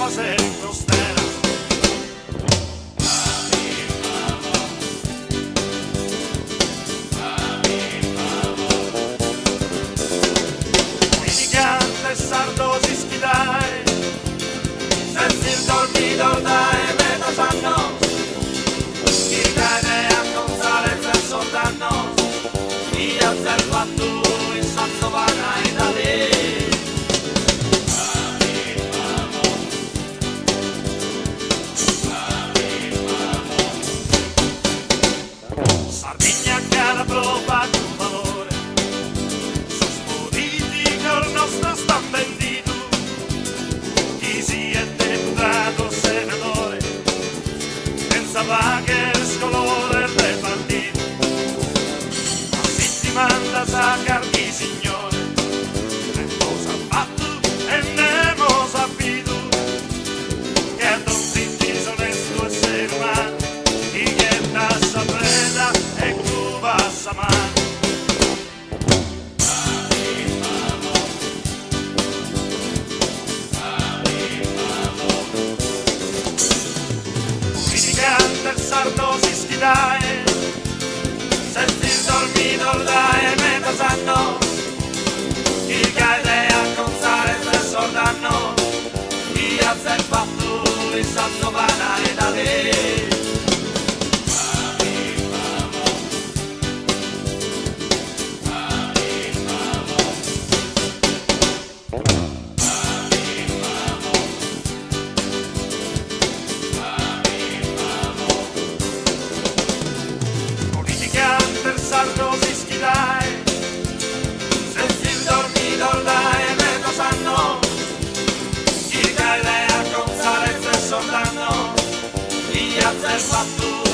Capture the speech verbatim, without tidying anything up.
ser prospera. Litigante sardo si schidai, senza il dormidor dai meta sanno, il cane a consale per soldanno, i alzer fatto in santo vanai da lì. Sardegna cara prova tu valore, sos politico il nostro sta vendito, chi si è deputato senatore, pensava che il colore del partito, ma si ti manda sacar di signore, e cosa ha fatto e ne mo sapito, che a don zitti onesto essere umano, chi che tassa preda e tu passa mano. Criticante il sardo si schidai, senza il dormito dai meta sanno, chi cade a consare per sordanno, chi alza il fatto il santo vanare da lì. Politicante il sardo si schidai, senza il dormidor dai meta sanno, chi cade a consale per sordanno, chi alza il fatto